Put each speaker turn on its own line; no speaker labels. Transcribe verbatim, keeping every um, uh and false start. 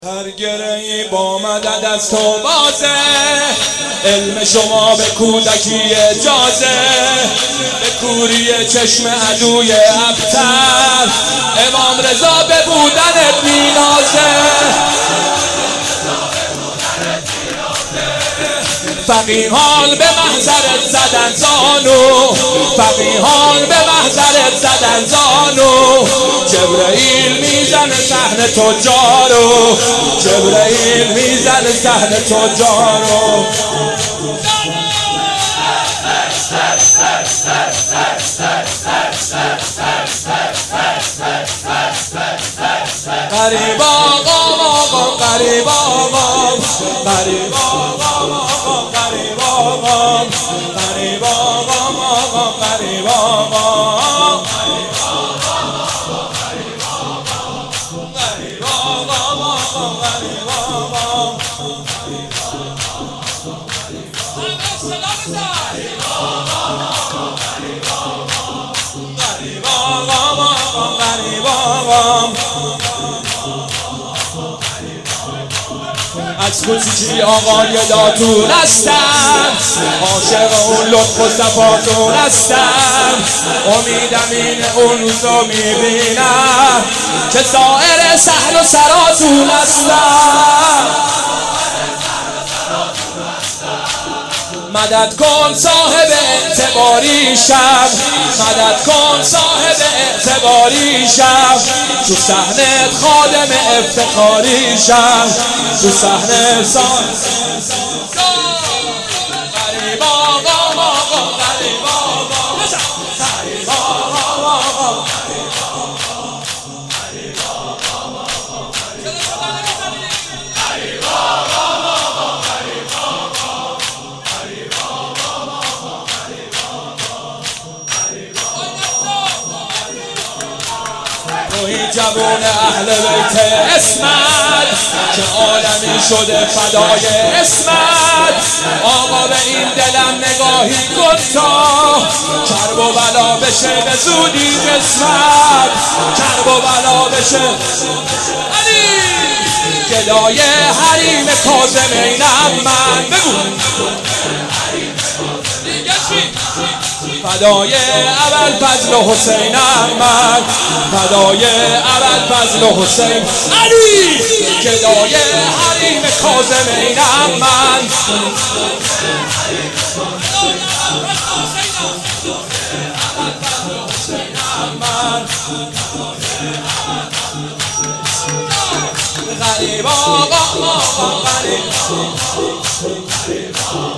هر گره‌ای با مدد از تو بازه، علم شما به کودکی اجازه، به کوری چشم عدوی ابتر امام رضا به بودنت مینازه. فقیهان به محضرت زدن زانو، فقیهان به محضرت زدن زانو. جبرئیل میزنه صحن تجارو، جبرئیل میزنه صحن تجارو. غریب آقام آقام غریب آقام غریب آقام آقام غریب آقام غریب آقام آقام غریب آقام غریب آقام آقام غریب آقام. از کوچیکی آقای داتون هستم، عاشق اون لطف و صفاتون هستم. امیدم این اون روزو میبینم که سایر سهل و سراتون هستم. مدد کن صاحب اعتباریشم، مدد کن صاحب اعتباریشم. تو صحنت خادم افتخاریشم، تو صحنه سان غریب آقام آقام غریب آقام غریب آقام آقام توی جوون اهل بیت اسمت که عالمی شده فدای اسمت. آقا به این دلم نگاهی کن تا کرب و بلا بشه به زودی جسمت، کرب و بلا بشه علی گدای حریم کاظمینم من. بگو فدای ابوالفضل حسینم من، فدای ابوالفضل حسین علی گدای حریم کاظمینم من. غریب آقا آقا غریب